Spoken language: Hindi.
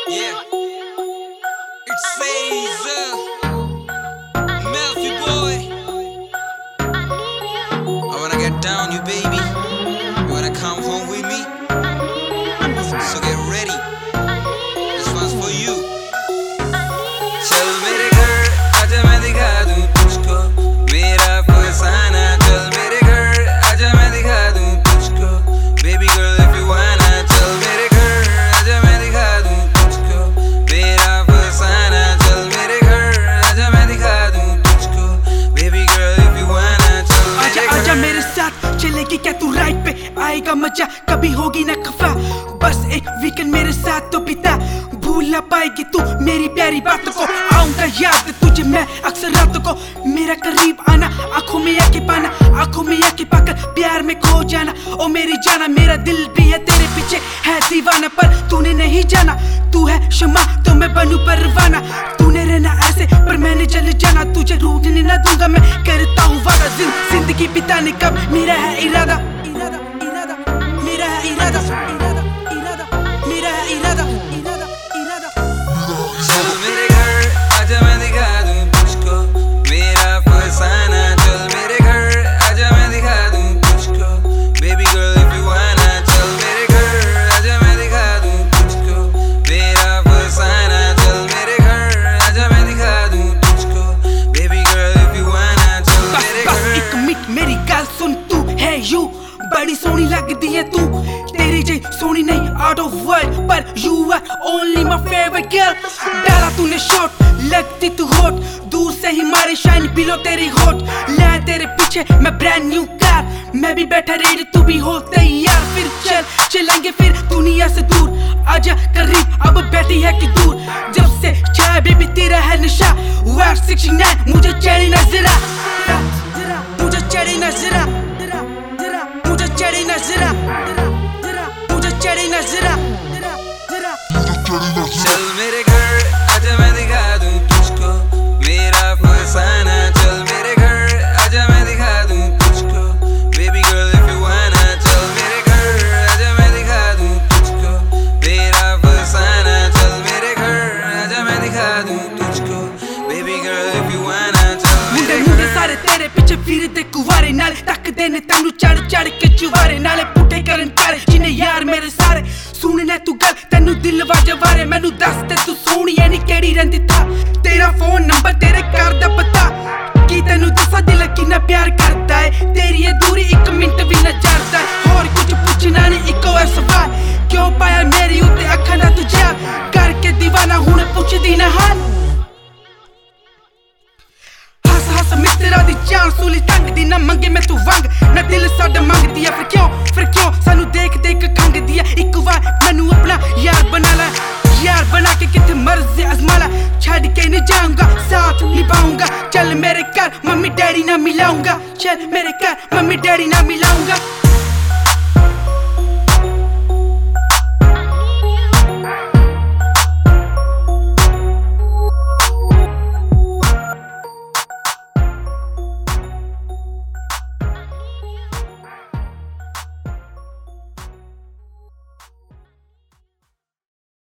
Yeah, it says Melfi boy, I wanna get down you baby, you wanna come home with me, so get ready, this one's for you. चल मेरे घर आजा मैं दिखा दूं तुझको मेरा फसाना, चल मेरे घर आजा मैं दिखा दूं तुझको baby girl if you wanna, चल मेरे घर आजा मैं दिखा दूं तुझको मेरा फसाना, चल मेरे घर आजा मैं दिखा दूं तुझको baby girl if you wanna, चल आजा आजा मेरे साथ चलेगी क्या तू राइड पे, आएगा मजा कभी होगी ना खफा, बस एक वीकेंड मेरे साथ तो बिता, भूल ना पाएगी तू मेरी प्यारी बातों को, आऊंगा याद तुझे मैं अक्सर रातों को, मेरा करीब आना आंखों में आके पाना, आंखों में आके पाकर प्यार में खो जाना, ओ मेरी जाना मेरा दिल भी है तेरे पीछे है दीवाना, पर तूने नहीं जाना, तू है शमा तो मैं बनूं परवाना, तूने रहना ऐसे पर मैंने जल जाना, तुझे रूठने ना दूंगा मैं करता हूँ वादा, जिंदगी बिताने का मेरा है इरादा, इरादा इरादा मेरा है इरादा, इरादा इरादा मेरा है इरादा, इरादा इरादा। चल मेरे घर आजा मैं दिखा दूं तुझको मेरा फसाना, चल मेरे घर आजा मैं दिखा दूं तुझको baby girl if you wanna, चल मेरे घर आजा मैं दिखा दूं तुझको मेरा फसाना, चल मेरे घर आजा मैं दिखा दूं तुझको baby girl if you wanna, चल मेरे घर। बस एक मिनट मेरी गल सुन, तू है यू बड़ी सोहनी लगदी है तू, तेरी जे सोहनी नहीं आउट ऑफ वर्ल्ड, पर you are only my favourite girl, डाला तूने शॉट लगती तू हॉट, दूर से ही मारे शाइन बिलो तेरी होट, ले तेरे पीछे मैं ब्रांड न्यू कार, मैं भी बैठा रेडी तू भी हो तैयार, फिर चलेंगे फिर दुनिया से दूर, आजा करीब अब बैठी है कि दूर, जब से चाय बेबी तेरा है नशा, वार 69 मुझे चढ़ी ना जरा, मुझे चढ़ी ना जरा, मुझे चढ़ी ना जरा, मुझे चढ़ी ना जरा, चल मेरे घर आजा मैं दिखा दूं तुझको मेरा फसाना, चल मेरे घर आजा मैं दिखा दूं तुझको baby girl if you wanna, चल मेरे घर आजा मैं दिखा दूं तुझको मेरा फसाना, चल मेरे घर आजा मैं दिखा दूं तुझको baby girl if you wanna, चल मेरे मुंडे सारे तेरे पीछे फिरदे कुवारे नाल, तकदे ने तैनू चढ़ चढ़ के चुवारे नाले, पुठे करन चारे जिन्हें यार मेरे सारे, सुनने तू गल तैनू दिल वारे, मैनू दस ते तू सोहनी ऐ नी केड़ी रहिंदी था, तेरा फोन नंबर तेरे घर दा पता, की तैनू दसा दिल किन्ना प्यार करदा है, तेरी ये दूरी एक मिनट भी ना जरदा है, होर कुछ पुछना नहीं इक्को है सवाल, क्यों पाया मेरी उत्ते अखां दा तू जाल, करके दीवाना हुण पुछदी ना हाल, हस मित्रा दी जान सूली तंग दी ना मंगे मैं तू वंग, ना दिल साडा मंगदी है, फिर क्यों सानू देख देख खंगदी है, एक बार मैनू अपना यार बना ला, यार बना के किथे मर्जी आजमा ला, छड़ के नहीं जाऊंगा साथ निभाऊंगा, चल मेरे घर मम्मी डैडी ना मिलाऊंगा, चल मेरे घर मम्मी डैडी ना मिलाऊंगा।